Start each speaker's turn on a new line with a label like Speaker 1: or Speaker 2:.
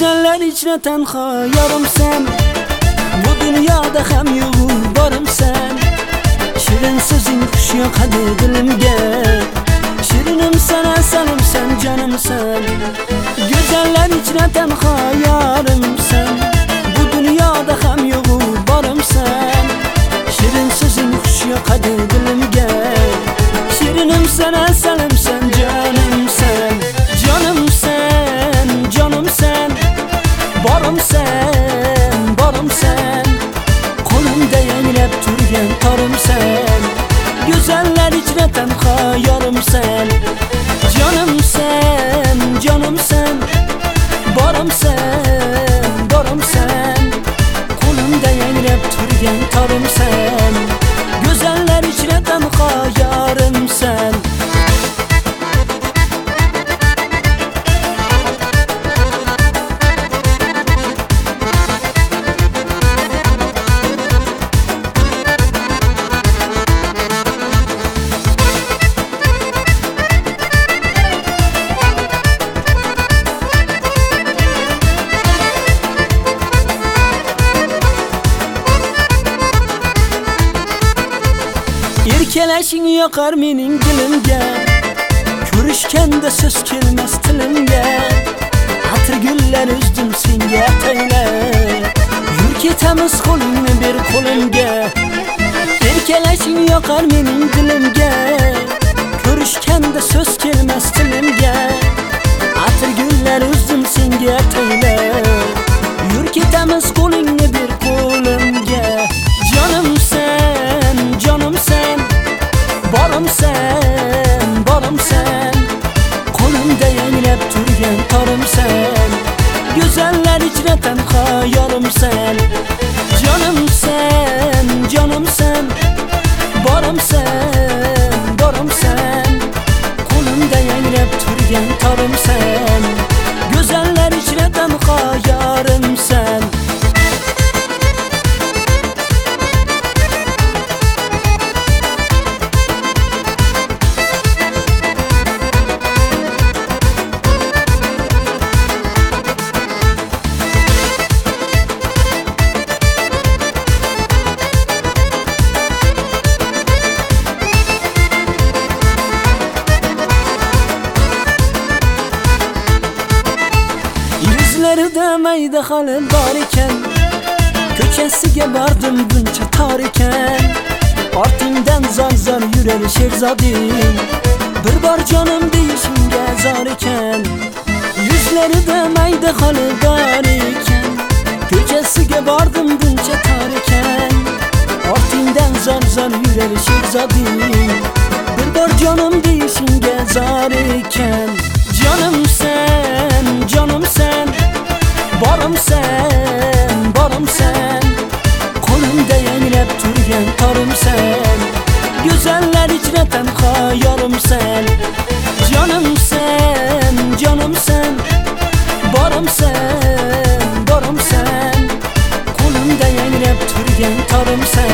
Speaker 1: Güzeller içine tenha yarım sen. Bu dünyada hem yoğun varım sen. Şirin sözün kuşuyor hadi dilimge. Şirinim sana sanım sen canım sen. Güzeller içine tenha yarım sen. Bu dünyada hem yoğun varım sen. Şirin sözün kuşuyor hadi dilimge. Şirinim sana sanım sen canım sen. Canım sen, canım sen. Barım sen, barım sen. Kolumda yenilep turgen tarım sen. Güzeller içine tenha yarım sen. Canım sen, canım sen. Barım sen, barım sen. Kolumda yenilep turgen tarım sen. Güzeller içine tenha yarım sen. Erkeleşin yakar menin dilimge. Körüşken de söz kelmez tilimge. Hatır güller üzdüm senge teyle. Yür ketemiz kolunu bir kolumge. Erkeleşin yakar menin dilimge. Körüşken de söz kelmez tilimge. Hatır güller üzdüm senge teyle. Yür ketemiz kolunu bir kolumge. Canım sen, canım sen. Barım sen, barım sen. Kolumda yenilep turgen tarım sen. Güzeller içine tenha yarım sen. Canım sen, canım sen. Barım sen, barım sen. Kolumda yenilep turgen tarım sen. Güzeller içine tenha yarım sen. Yüzleride meyde halim var iken. Köçesiga bardım buncha tar iken. Ortingdan zar zar yurar sherzoding. Bir bor jonim deyishimga zor iken. Yüzleride meyde halim var iken. Köçesiga bardim buncha tar iken. Ortingdan zar zar yurar sherzoding. Bir bor jonim deyishimga zor iken. Canım sen, canım sen. Barım sen, barım sen. Kolumda yenilep turgen tarım sen. Güzeller içine tenha yarım sen. Canım sen, canım sen. Barım sen, barım sen. Kolumda yenilep turgen tarım sen.